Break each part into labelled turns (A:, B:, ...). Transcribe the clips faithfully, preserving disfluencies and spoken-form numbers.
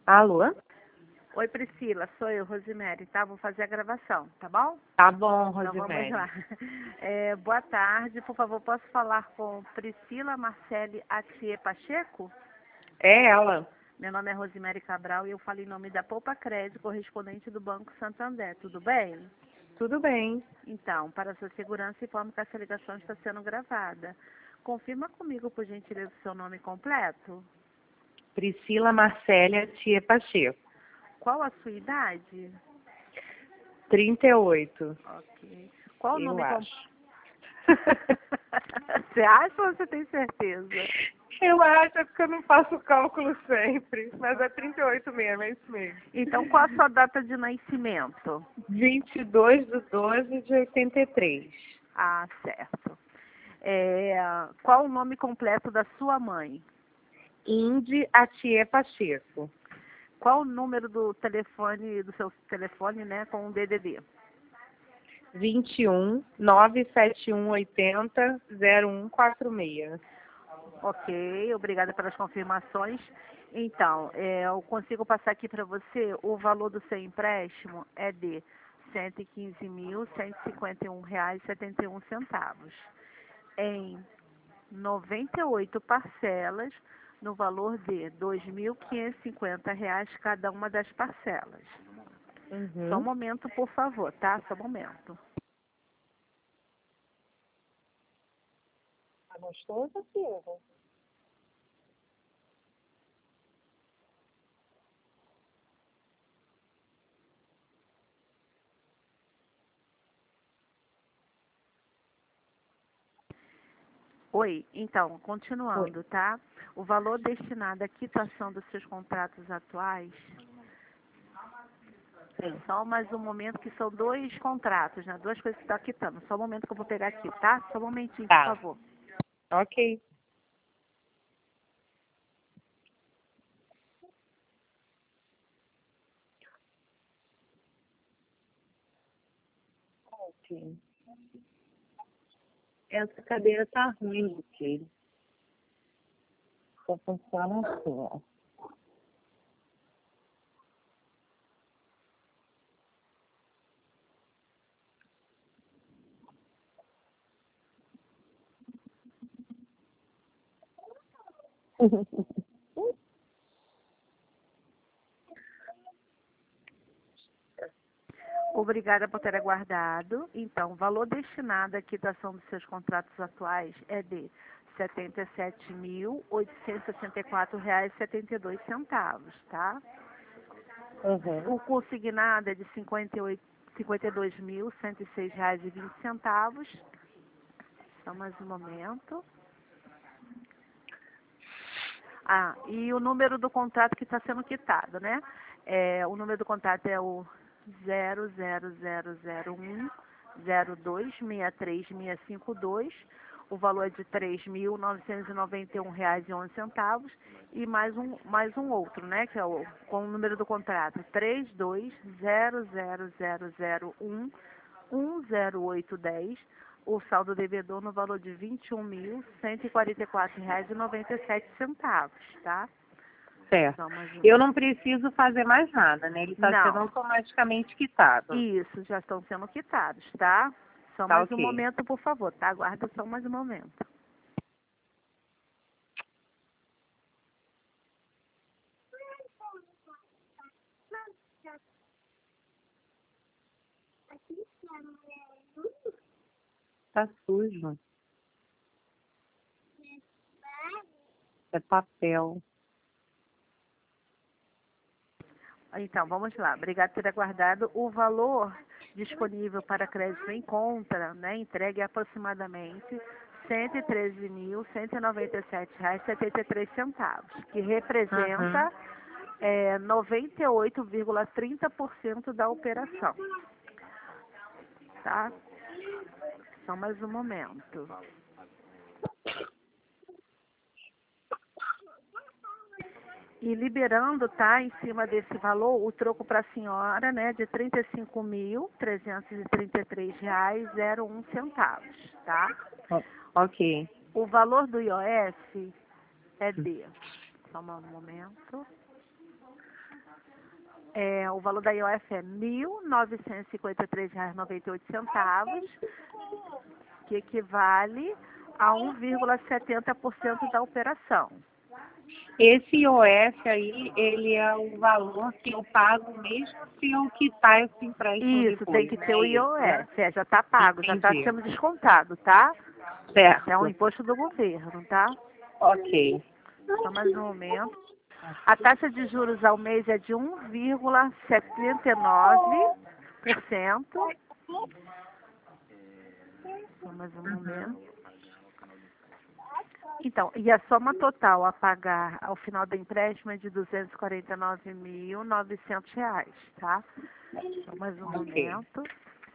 A: Alô?
B: Oi, Priscila, sou eu, Rosemary, tá? Vou fazer a gravação, tá bom?
A: Tá bom,
B: Então vamos
A: Rosemary.
B: lá. É, boa tarde, por favor, posso falar com Priscila Marcele Atier Pacheco?
A: É ela.
B: Meu nome é Rosemary Cabral e eu falo em nome da Poupa Crédito, correspondente do Banco Santander, tudo bem?
A: Tudo bem.
B: Então, para sua segurança, informo que essa ligação está sendo gravada. Confirma comigo, por gentileza, o seu nome completo.
A: Priscila Marcélia Tia Pacheco.
B: Qual a sua idade?
A: trinta e oito.
B: Ok. Qual o
A: Eu
B: nome completo?
A: acho.
B: Você acha ou você tem certeza?
A: Eu acho, é porque eu não faço cálculo sempre. Mas é trinta e oito mesmo, é isso mesmo.
B: Então, qual a sua data de nascimento?
A: vinte e dois de doze de oitenta e três.
B: Ah, certo. É, qual o nome completo da sua mãe?
A: Indy Atier Pacheco.
B: Qual o número do telefone, do seu telefone, né, com o D D D?
A: vinte e um, nove sete um oitenta, zero um quatro seis.
B: Ok, obrigada pelas confirmações. Então, é, eu consigo passar aqui para você, o valor do seu empréstimo é de cento e quinze mil, cento e cinquenta e um reais e setenta e um centavos. Em noventa e oito parcelas, no valor de dois mil quinhentos e cinquenta reais cada uma das parcelas. Só um
A: Uhum.
B: momento, por favor, tá? Só um momento.
A: Tá gostoso, Silva?
B: Oi, então,
A: Oi.
B: continuando, tá? O valor destinado à quitação dos seus contratos atuais é
A: Sim.
B: só mais um momento, que são dois contratos, né? Duas coisas que está quitando. Só um momento que eu vou pegar aqui, tá? Só um momentinho, por
A: Tá.
B: favor.
A: Ok. Ok. Essa cadeira tá ruim, filho. Só funciona assim, ó.
B: Obrigada por ter aguardado. Então, o valor destinado à quitação dos seus contratos atuais é de setenta e sete mil, oitocentos e sessenta e quatro reais e setenta e dois centavos, tá?
A: Uhum.
B: O consignado é de cinquenta e oito, cinquenta e dois mil, cento e seis reais e vinte centavos. Só mais um momento. Ah, e o número do contrato que está sendo quitado, né? É, o número do contrato é o zero zero zero zero um zero dois seis três seis cinco dois. O valor é de três mil novecentos e noventa e um reais e onze centavos e mais um mais um outro, né, que é o com o número do contrato três dois zero zero zero zero um um zero oito dez. O saldo devedor no valor de vinte e um mil cento e quarenta e quatro reais e noventa e sete centavos, tá?
A: Certo.
B: Só mais um.
A: Eu não preciso fazer mais nada, né? Ele está sendo
B: Não,
A: automaticamente quitado.
B: isso, já estão sendo quitados, tá? Só
A: Tá
B: mais um
A: ok.
B: momento, por favor, tá? Aguarda só mais um momento.
A: Tá sujo. É papel.
B: Então, vamos lá. Obrigado por ter aguardado. O valor disponível para crédito em conta, né, entregue é aproximadamente cento e treze mil, cento e noventa e sete reais e setenta e três centavos, que
A: Uhum.
B: representa é, noventa e oito vírgula trinta por cento da operação, tá? Só mais um momento. E liberando, tá, em cima desse valor, o troco para a senhora, né, de trinta e cinco mil, trezentos e trinta e três reais e zero um centavos, tá?
A: O- Ok.
B: O valor do I O F é de, só um momento, É, o valor da I O F é mil novecentos e cinquenta e três reais e noventa e oito centavos, que equivale a um vírgula setenta por cento da operação.
A: Esse I O F aí, ele é o valor que eu pago mesmo se eu quitar esse empréstimo
B: Isso,
A: depois,
B: tem que
A: né?
B: ter o
A: Isso, né?
B: I O F, é, já está pago, já está
A: Entendi.
B: sendo descontado, tá?
A: Certo.
B: É um imposto do governo, tá?
A: Ok.
B: Só mais um momento. A taxa de juros ao mês é de um vírgula setenta e nove por cento. Só mais um momento. Então, e a soma total a pagar ao final do empréstimo é de duzentos e quarenta e nove mil e novecentos reais, tá? Só mais um
A: Ok.
B: momento.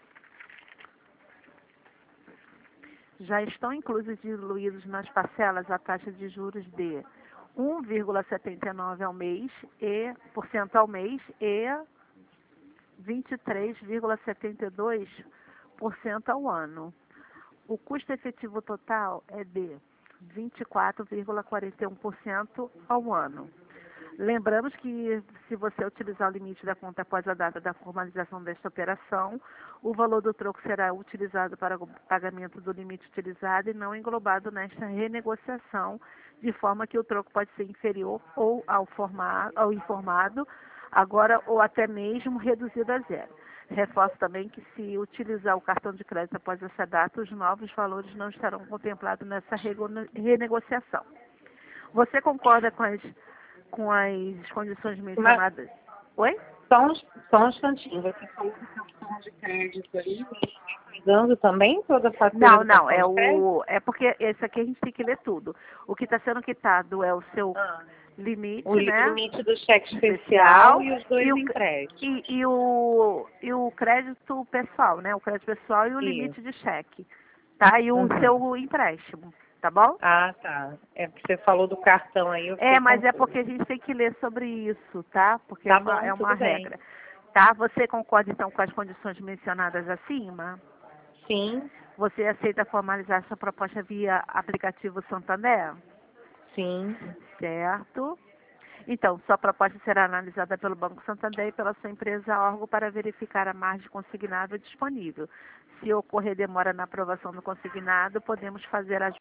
B: Já estão inclusos e diluídos nas parcelas a taxa de juros de um vírgula setenta e nove ao mês e por cento ao mês e vinte e três vírgula setenta e dois por cento ao ano. O custo efetivo total é de vinte e quatro vírgula quarenta e um por cento ao ano. Lembramos que, se você utilizar o limite da conta após a data da formalização desta operação, o valor do troco será utilizado para o pagamento do limite utilizado e não englobado nesta renegociação, de forma que o troco pode ser inferior ou ao, formar, ao informado, agora ou até mesmo reduzido a zero. Reforço também que, se utilizar o cartão de crédito após essa data, os novos valores não estarão contemplados nessa renegociação. Você concorda com as, com as condições mencionadas? Oi?
A: Só um, só um instantinho. Você falou do cartão de crédito aí, dando também toda a fatura
B: Não,
A: do
B: não,
A: cartão
B: é
A: de crédito?
B: o é porque esse aqui a gente tem que ler tudo. O que está sendo quitado é o seu
A: Ah.
B: limite,
A: O
B: né?
A: limite do cheque
B: Especial
A: especial e os dois
B: e o,
A: empréstimos.
B: e, e o e o crédito pessoal, né? O crédito pessoal e o
A: Isso.
B: limite de cheque, tá? E o
A: Uhum.
B: seu empréstimo, tá bom?
A: Ah, tá. É porque você falou do cartão aí, eu fiquei
B: É, mas é
A: confusa.
B: porque a gente tem que ler sobre isso, tá? Porque é
A: Tá
B: uma,
A: bom,
B: é uma
A: tudo bem.
B: regra. Tá? Você concorda então com as condições mencionadas acima?
A: Sim,
B: Você aceita formalizar sua proposta via aplicativo Santander?
A: sim.
B: Certo. Então, sua proposta será analisada pelo Banco Santander e pela sua empresa órgão para verificar a margem consignável disponível. Se ocorrer demora na aprovação do consignado, podemos fazer a...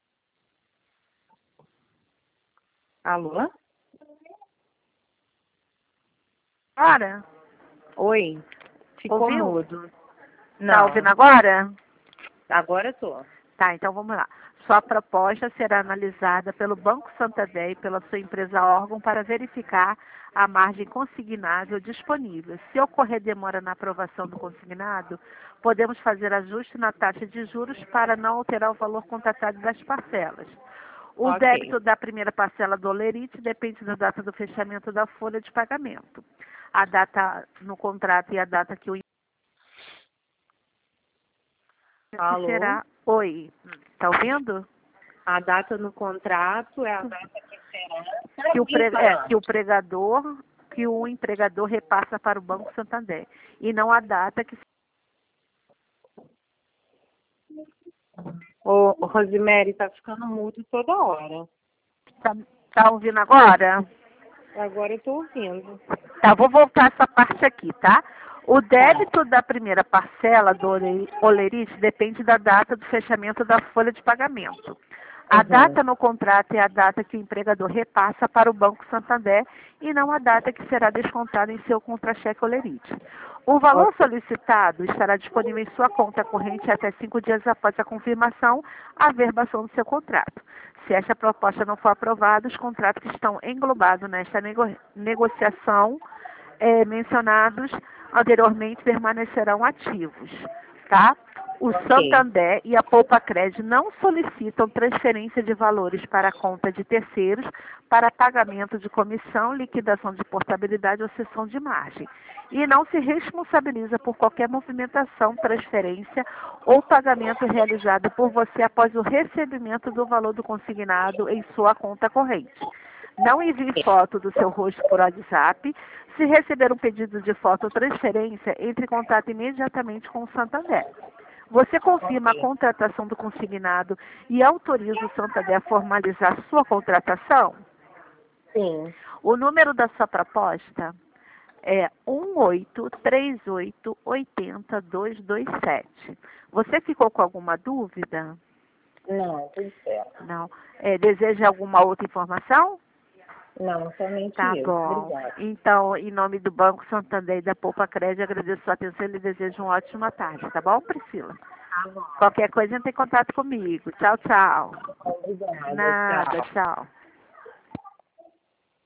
A: Alô?
B: Agora?
A: Oi. Ficou
B: Ouviu?
A: mudo.
B: Tá ouvindo
A: Não,
B: agora?
A: agora eu tô.
B: Tá, então vamos lá. Sua proposta será analisada pelo Banco Santander e pela sua empresa órgão para verificar a margem consignável disponível. Se ocorrer demora na aprovação do consignado, podemos fazer ajuste na taxa de juros para não alterar o valor contratado das parcelas. O
A: Ok.
B: débito da primeira parcela do Olerite depende da data do fechamento da folha de pagamento. A data no contrato e a data que o que
A: Alô?
B: será... Oi, tá ouvindo?
A: A data no contrato é a data que será.
B: que o, pre, é, que o pregador, que o empregador repassa para o Banco Santander. E não a data que...
A: Ô, ô, Rosemary, tá ficando mudo toda hora.
B: Tá, tá ouvindo agora?
A: Agora eu tô ouvindo.
B: Tá, vou voltar essa parte aqui, tá? O débito da primeira parcela do Olerite depende da data do fechamento da folha de pagamento. A
A: Uhum.
B: data no contrato é a data que o empregador repassa para o Banco Santander e não a data que será descontada em seu contra-cheque Olerite. O valor
A: Ok.
B: solicitado estará disponível em sua conta corrente até cinco dias após a confirmação, a verbação do seu contrato. Se esta proposta não for aprovada, os contratos que estão englobados nesta nego negociação eh, mencionados anteriormente permanecerão ativos, tá? O
A: Ok.
B: Santander e a Poupa Crédito não solicitam transferência de valores para a conta de terceiros para pagamento de comissão, liquidação de portabilidade ou cessão de margem. E não se responsabiliza por qualquer movimentação, transferência ou pagamento realizado por você após o recebimento do valor do consignado em sua conta corrente. Não envie foto do seu rosto por WhatsApp. Se receber um pedido de foto ou transferência, entre em contato imediatamente com o Santander. Você confirma a contratação do consignado e autoriza o Santander a formalizar sua contratação?
A: Sim.
B: O número da sua proposta é um oito três oito oito zero dois dois sete. Você ficou com alguma dúvida?
A: Não, tudo certo.
B: Não. É, deseja alguma outra informação?
A: Não, somente
B: Tá
A: isso.
B: bom.
A: Obrigada.
B: Então, em nome do Banco Santander e da Poupa Crédito, agradeço a sua atenção e lhe desejo uma ótima tarde, tá bom, Priscila?
A: Tá bom.
B: Qualquer coisa, entre em contato comigo. Tchau, tchau.
A: Obrigada.
B: Nada,
A: Tchau.
B: tchau.